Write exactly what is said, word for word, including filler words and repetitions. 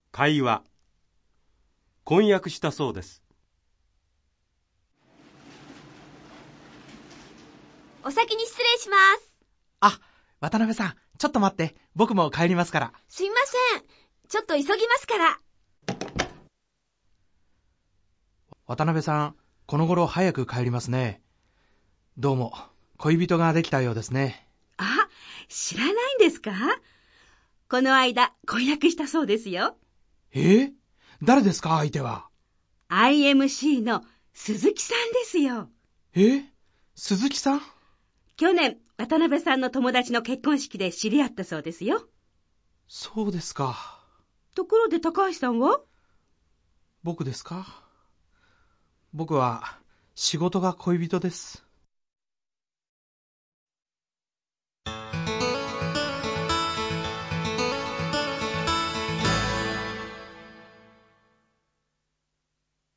会話。婚約したそうです。 お先に失礼します。 あ、渡辺さん、ちょっと待って。僕も帰りますから。 すいません。ちょっと急ぎますから。 渡辺さん、この頃早く帰りますね。どうも、恋人ができたようですね。 あ、知らないんですか？この間、婚約したそうですよ。 えー、誰ですか、相手は。 アイエムシー の鈴木さんですよ。 えー、鈴木さん？ 去年、渡辺さんの友達の結婚式で知り合ったそうですよ。 そうですか。 ところで高橋さんは？ 僕ですか？僕は仕事が恋人です。